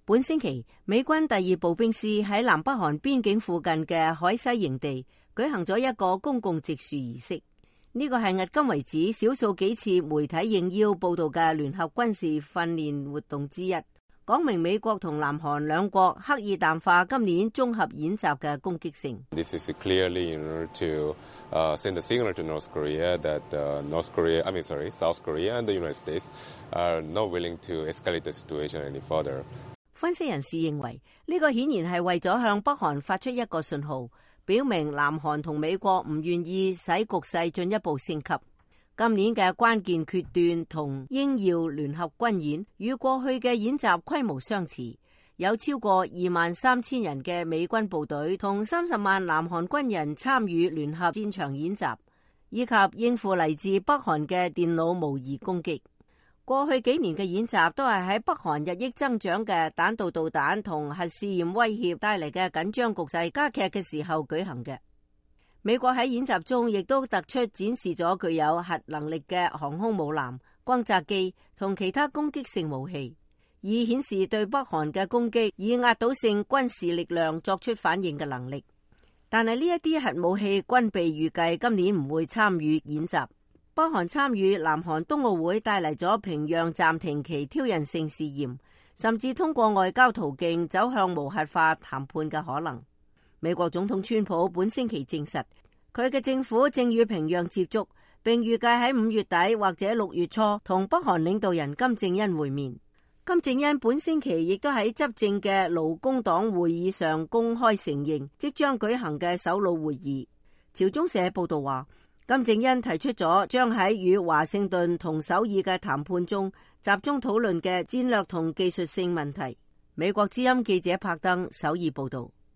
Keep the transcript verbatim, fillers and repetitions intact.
本星期，美軍第二步兵師喺南北韓邊境附近嘅海西營地舉行咗一個公共植樹儀式。呢個係迄今為止少數幾次媒體應邀報道嘅聯合軍事訓練活動之一，講明美國同南韓兩國刻意淡化今年綜合演習嘅攻擊性。 This is clearly in order to send a signal to North Korea that North Korea, I mean sorry, South Korea and the United States are not willing to escalate the situation any further. 分析人士認為，呢個顯然係為咗向北韓發出一個信號，表明南韓同美國唔願意使局勢進一步升級。今年嘅關鍵決斷同英耀聯合軍演與過去嘅演習規模相似，有超過二萬三千人嘅美軍部隊同三十萬南韓軍人參與聯合戰場演習，以及應付嚟自北韓嘅電腦模擬攻擊。過去幾年嘅演習都係喺北韓日益增長嘅彈道導彈同核試驗威脅帶嚟嘅緊張局勢加劇嘅時候舉行嘅。美國喺演習中亦都突出展示咗具有核能力嘅航空母艦、轟炸機同其他攻擊性武器，以顯示對北韓嘅攻擊以壓倒性軍事力量作出反應嘅能力。但係呢一啲核武器軍備預計今年唔會參與演習。北韓參與南韓冬奧會帶嚟咗平壤暫停其挑釁性試驗，甚至通過外交途徑走向無核化談判嘅可能。美國總統川普本星期證實，佢嘅政府正與平壤接觸，並預計喺五月底或者六月初同北韓領導人金正恩會面。金正恩本星期亦都喺執政嘅勞工黨會議上公開承認即將舉行嘅首腦會議。朝中社報道話，金正恩提出咗將喺與華盛頓同首爾嘅談判中集中討論嘅戰略同技術性問題。美國之音記者柏登首爾報道。